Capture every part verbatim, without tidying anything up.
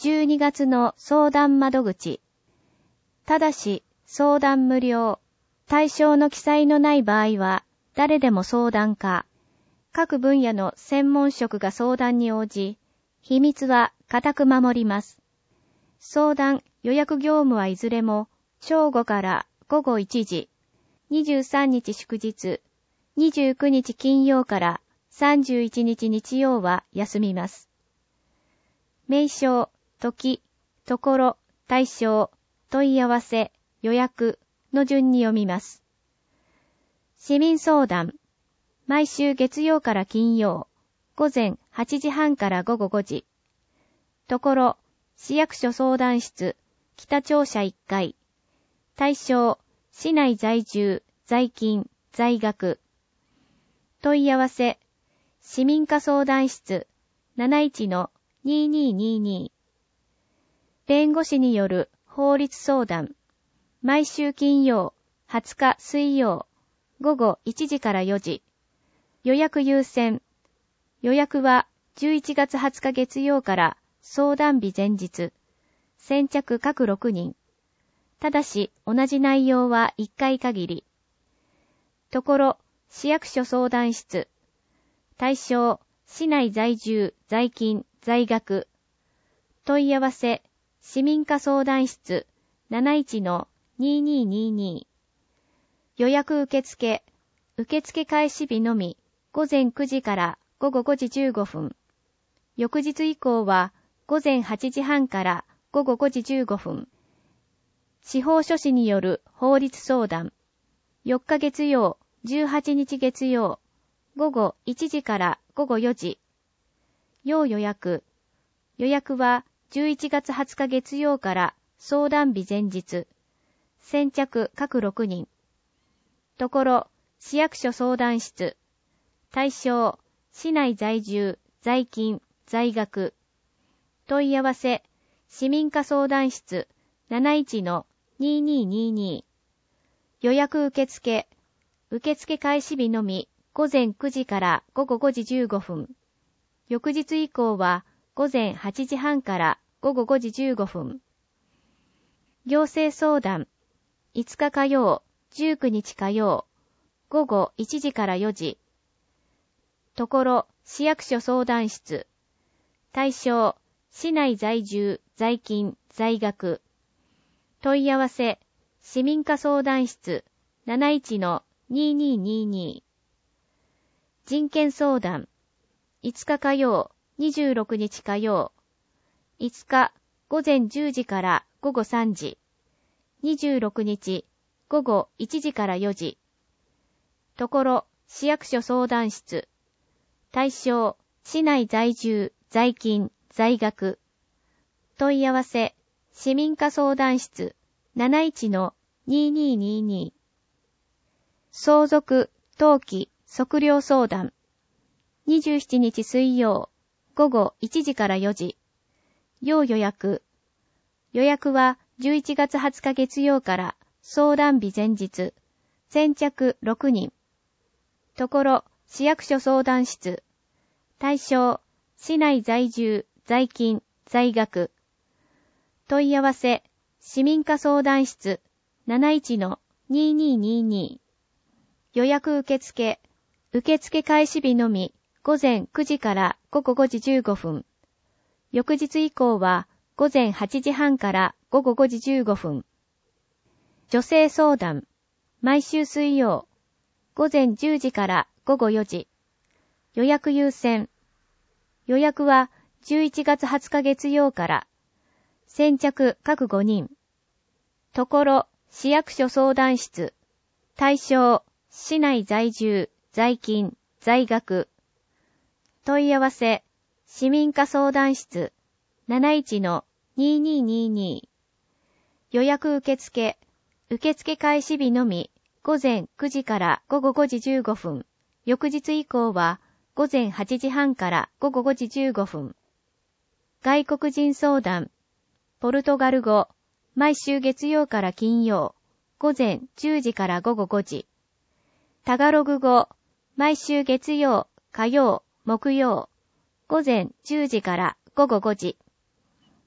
じゅうにがつの相談窓口。ただし、相談無料。対象の記載のない場合は、誰でも相談可。各分野の専門職が相談に応じ、秘密は固く守ります。相談、予約業務はいずれも、正午からごごいちじ、にじゅうさんにち祝日、にじゅうくにち金曜からさんじゅういちにち日曜は休みます。名称、時、ところ、対象、問い合わせ、予約の順に読みます。市民相談。毎週月曜から金曜、午前はちじはんからごごごじ。ところ、市役所相談室、北庁舎いっかい。対象、市内在住、在勤、在学。問い合わせ、市民課相談室、なないちのにーにーにーにー。弁護士による法律相談。毎週金曜、はつか水曜、ごごいちじからよじ。予約優先。予約はじゅういちがつはつか月曜から相談日前日。先着各ろくにん。ただし同じ内容はいっかい限り。ところ、市役所相談室。対象、市内在住、在勤、在学。問い合わせ、市民課相談室、なないちのにーにーにーにー。予約受付、受付開始日のみ、ごぜんくじからごごごじじゅうごふん。翌日以降は、ごぜんはちじはんからごごごじじゅうごふん。司法書士による法律相談。よっか月曜、じゅうはちにち月曜、ごごいちじからごごよじ。要予約。予約はじゅういちがつはつか月曜から相談日前日。先着各ろくにん。ところ、市役所相談室。対象、市内在住、在勤、在学。問い合わせ、市民課相談室、なないちのにーにーにーにー。予約受付。受付開始日のみ、ごぜんくじからごごごじじゅうごふん。翌日以降は、ごぜんはちじはんからごごごじじゅうごふん。行政相談。いつか火曜、じゅうくにち火曜、ごごいちじからよじ。ところ、市役所相談室。対象、市内在住、在勤、在学。問い合わせ、市民課相談室、なないちのにーにーにーにー。人権相談。いつか火曜、にじゅうろくにち火曜。いつか、ごぜんじゅうじからごごさんじ。にじゅうろくにち、ごごいちじからよじ。ところ、市役所相談室。対象、市内在住、在勤、在学。問い合わせ、市民課相談室、なないちのにーにーにーにー。相続、登記、測量相談。にじゅうしちにち水曜、ごごいちじからよじ。要予約。予約はじゅういちがつはつか月曜から相談日前日。先着ろくにん。ところ、市役所相談室。対象、市内在住、在勤、在学。問い合わせ、市民課相談室、なないちのにーにーにーにー。予約受付。受付開始日のみ、ごぜんくじからごごごじじゅうごふん。翌日以降は、ごぜんはちじはんからごごごじじゅうごふん。女性相談。毎週水曜。ごぜんじゅうじからごごよじ。予約優先。予約はじゅういちがつはつか月曜から。先着各ごにん。ところ、市役所相談室。対象、市内在住、在勤、在学。問い合わせ、市民課相談室、なないちのにーにーにーにー。予約受付。受付開始日のみ、ごぜんくじからごごごじじゅうごふん。翌日以降は、ごぜんはちじはんからごごごじじゅうごふん。外国人相談。ポルトガル語。毎週月曜から金曜。ごぜんじゅうじからごごごじ。タガログ語。毎週月曜、火曜、木曜。ごぜんじゅうじからごごごじ。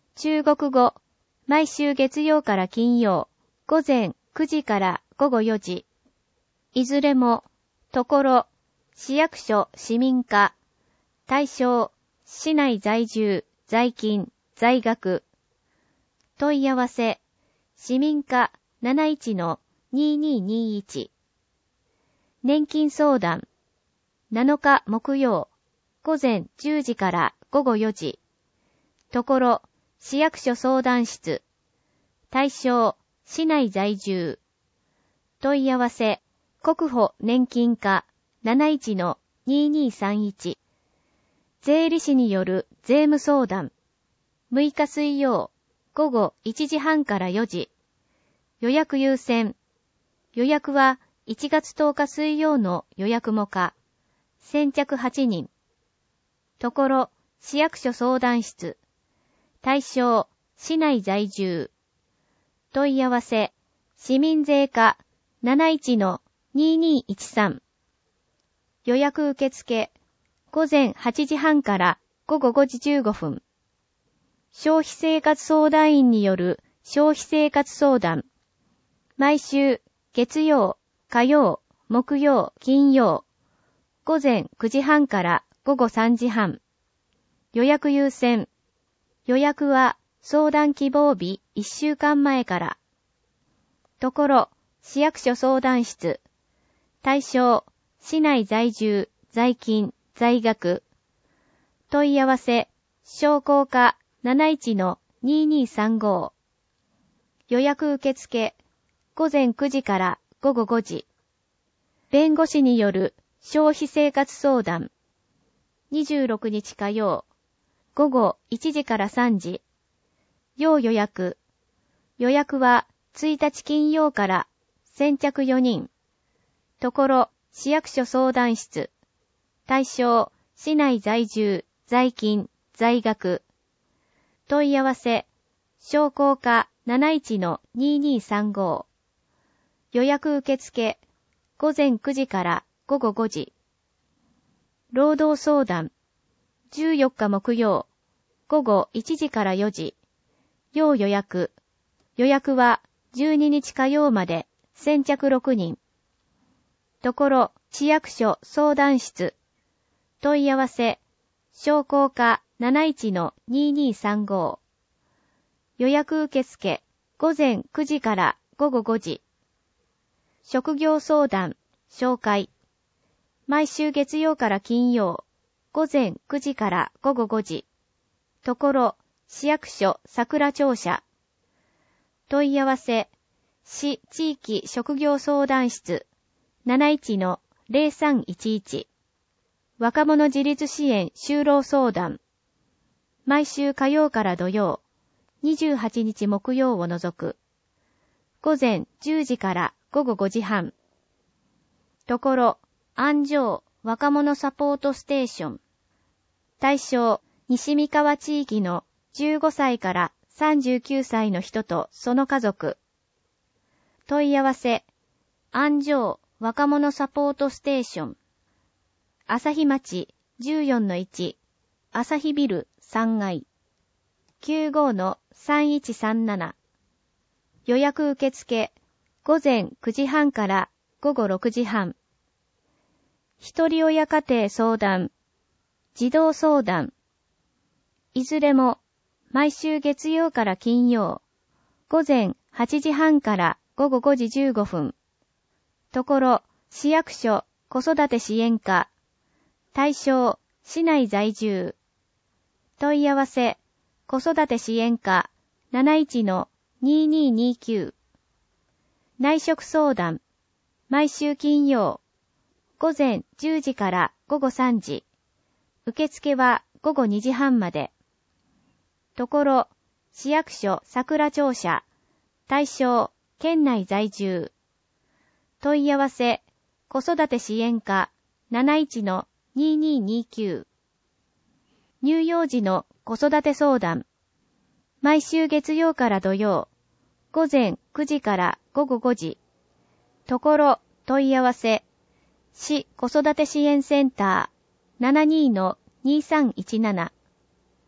中国語、毎週月曜から金曜、午前くじから午後よじ。いずれも、ところ、市役所市民課、対象、市内在住、在勤、在学。問い合わせ、市民課 なないちのにーにーにーいち。年金相談、なのか木曜、午前じゅうじから午後よじ。ところ、市役所相談室。対象、市内在住。問い合わせ、国保年金課 なないちのにーにーさんいち。税理士による税務相談。むいか水曜、午後いちじはんからよじ。予約優先。予約はいちがつとおか水曜の予約も可。先着はちにん。ところ、市役所相談室。対象、市内在住。問い合わせ、市民税課 なないちのにーにーいちさん。予約受付、午前はちじはんから午後ごじじゅうごふん。消費生活相談員による消費生活相談。毎週、月曜、火曜、木曜、金曜。午前くじはんから午後さんじはん。予約優先。予約は相談希望日いっしゅうかんまえから。ところ、市役所相談室。対象、市内在住、在勤、在学。問い合わせ、商工課 なないちのにーにーさんご。予約受付、午前くじから午後ごじ。弁護士による消費生活相談。にじゅうろくにち火曜、午後いちじからさんじ。要予約。予約はついたち金曜から先着よにん。ところ、市役所相談室。対象、市内在住、在勤、在学。問い合わせ、商工課 なないちのにーにーさんご。予約受付、午前くじから午後ごじ。労働相談、じゅうよっか木曜、午後いちじからよじ。要予約。予約はじゅうににち火曜まで先着ろくにん。ところ、市役所相談室。問い合わせ、商工課 なないちのにーにーさんご。予約受付、午前くじから午後ごじ。職業相談、紹介。毎週月曜から金曜、午前くじから午後ごじ。ところ、市役所桜庁舎。問い合わせ、市地域職業相談室 なないちのぜろさんいちいち。若者自立支援就労相談。毎週火曜から土曜、にじゅうはちにち木曜を除く。午前じゅうじから午後ごじはん。ところ、安城若者サポートステーション。対象、西三河地域のじゅうごさいからさんじゅうきゅうさいの人とその家族。問い合わせ、安城若者サポートステーション。朝日町 じゅうよんのいち、朝日ビルさんがい。きゅうごのさんいちさんなな。予約受付、午前くじはんから午後ろくじはん。一人親家庭相談、児童相談。いずれも、毎週月曜から金曜、午前はちじはんから午後ごじじゅうごふん。ところ、市役所子育て支援課。対象、市内在住。問い合わせ、子育て支援課 なないちのにーにーにーきゅう。内職相談、毎週金曜、午前じゅうじから午後さんじ。受付は午後にじはんまで。ところ、市役所桜庁舎。対象、県内在住。問い合わせ、子育て支援課 なないちのにーにーにーきゅう。乳幼児の子育て相談。毎週月曜から土曜、午前くじから午後ごじ。ところ、問い合わせ、市子育て支援センター ななにーのにーさんいちなな。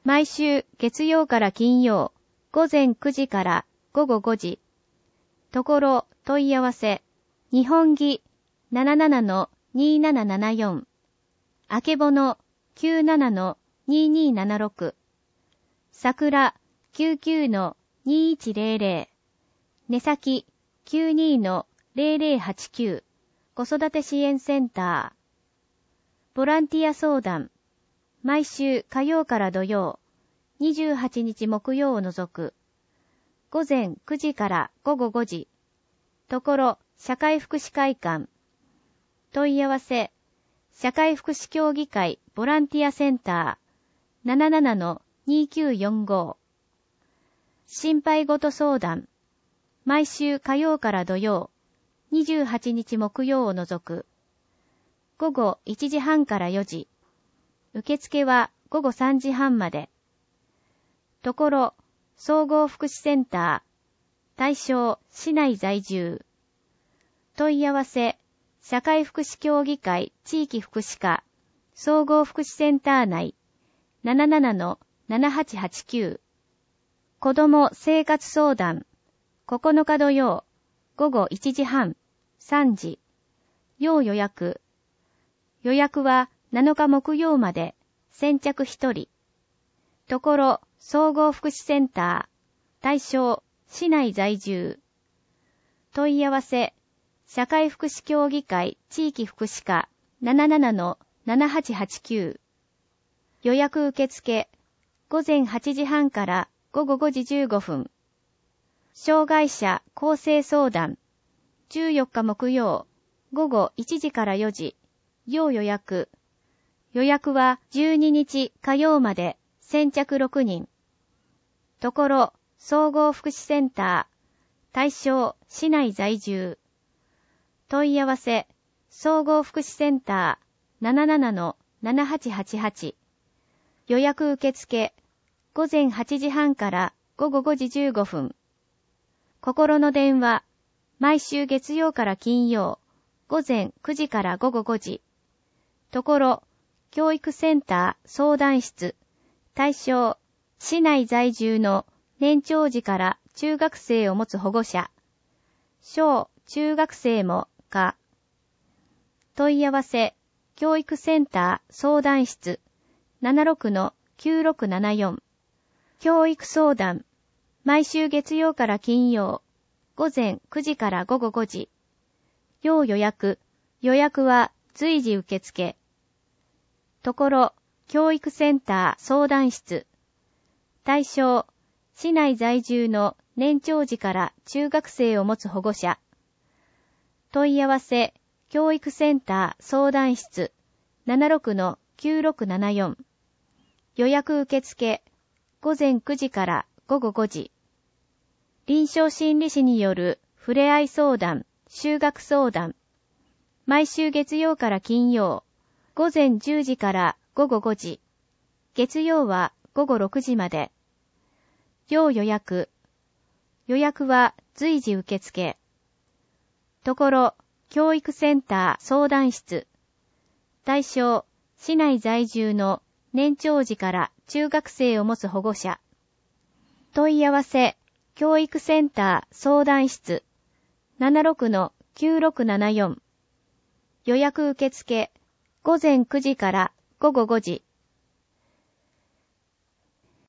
毎週月曜から金曜、午前くじから午後ごじ。ところ、問い合わせ。日本儀 なななのにーななななよん。あけぼの きゅうななのにーにーななろく。桜 きゅうきゅうのにーいちぜろぜろ。ねさき きゅうにのぜろぜろはちきゅう。子育て支援センター。ボランティア相談。毎週火曜から土曜、にじゅうはちにち木曜を除く。午前くじから午後ごじ。ところ、社会福祉会館。問い合わせ。社会福祉協議会ボランティアセンター ななななのにーきゅうよんご。心配ごと相談。毎週火曜から土曜、にじゅうはちにち木曜を除く。午後いちじはんからよじ。受付は午後さんじはんまで。ところ、総合福祉センター。対象、市内在住。問い合わせ、社会福祉協議会地域福祉課、総合福祉センター内、ななななのななはちはちきゅう。子ども生活相談。ここのか土曜、午後いちじはん、さんじ。要予約。予約はなのか木曜まで、先着ひとり。ところ、総合福祉センター。対象、市内在住。問い合わせ、社会福祉協議会地域福祉課 ななななのななはちはちきゅう。予約受付、午前はちじはんから午後ごじじゅうごふん。障害者更生相談。じゅうよっか木曜、午後いちじからよじ。要予約。予約はじゅうににち火曜まで、先着ろくにん。ところ、総合福祉センター。対象、市内在住。問い合わせ、総合福祉センター ななななのななはちはちはち。予約受付、午前はちじはんから午後ごじじゅうごふん。心の電話、毎週月曜から金曜、午前くじから午後ごじ。ところ、教育センター相談室、対象、市内在住の年長児から中学生を持つ保護者。小、中学生も、か。問い合わせ、教育センター相談室、ななろくのきゅうろくななよん。教育相談、毎週月曜から金曜、午前くじから午後ごじ。要予約、予約は随時受付。ところ、教育センター相談室。対象、市内在住の年長児から中学生を持つ保護者。問い合わせ、教育センター相談室 ななろくのきゅうろくななよん。予約受付、午前くじから午後ごじ。臨床心理士によるふれあい相談、就学相談。毎週月曜から金曜、午前じゅうじから午後ごじ。月曜は午後ろくじまで。要予約。予約は随時受付。ところ、教育センター相談室。対象、市内在住の年長児から中学生を持つ保護者。問い合わせ、教育センター相談室。ななろくのきゅうろくななよん。予約受付、午前くじから午後ごじ。